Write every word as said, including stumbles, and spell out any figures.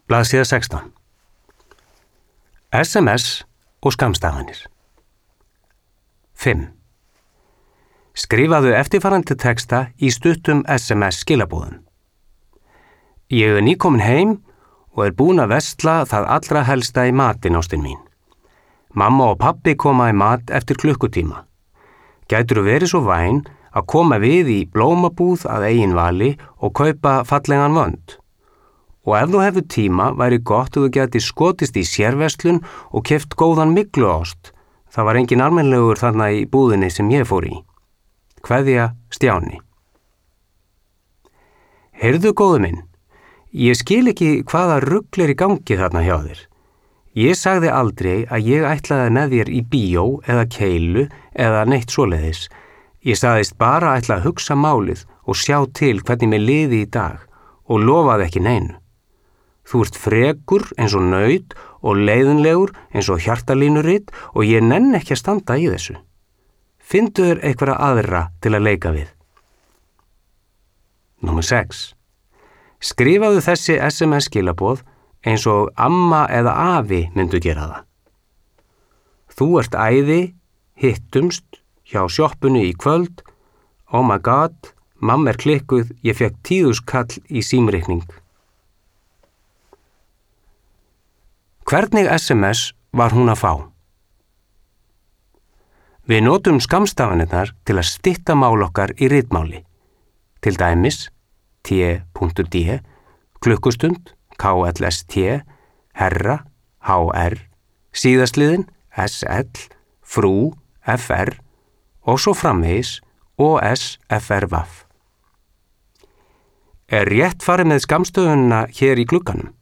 Blaðsíða sextán. S M S og skammstafanir. fimm. Skrifaðu eftirfarandi texta í stuttum S M S skilabúðum. Ég er nýkomin heim og er búin að versla það allra helsta í matinn, ástin mín. Mamma og pabbi koma í mat eftir klukkutíma. Gætirðu verið svo væn að koma við í blómabúð að eigin vali og kaupa fallegan vönd. Og ef þú hefur tíma væri gott að þú gæti skotist í sérverslun og keypt góðan mygluost. Það var engin almennlegur þarna í búðinni sem ég fór í. Kveðja, Stjáni. Heyrðu góðu minn, ég skil ekki hvaða rugl er í gangi þarna hjá þér. Ég sagði aldrei að ég ætlaði með þér í bíó eða keilu eða neitt svoleiðis. Ég sagðist bara að ætla að hugsa málið og sjá til hvernig mér liði í dag og lofaði ekki neinu. Þú ert frekur eins og naut og leiðinlegur eins og hjartalínuritt og ég nenn ekki að standa í þessu. Finndu þér einhverja aðra til að leika við. Númer sex. Skrifaðu þessi S M S skilaboð eins og amma eða afi myndu gera það. Þú ert æði, hittumst, hjá sjoppunni í kvöld. Oh my god, mamma er klikkuð, ég fekk tíðuskall í símreikning. Hvernig S M S var hún að fá? Við notum skammstafanirnar til að stytta mál okkar í ritmáli. Til dæmis T.D, klukkustund, K L S T, herra, H R, síðastliðin, S L, frú, F R og svo framvegis, O S F R W. Er rétt farið með skammstöfunina hér í glugganum?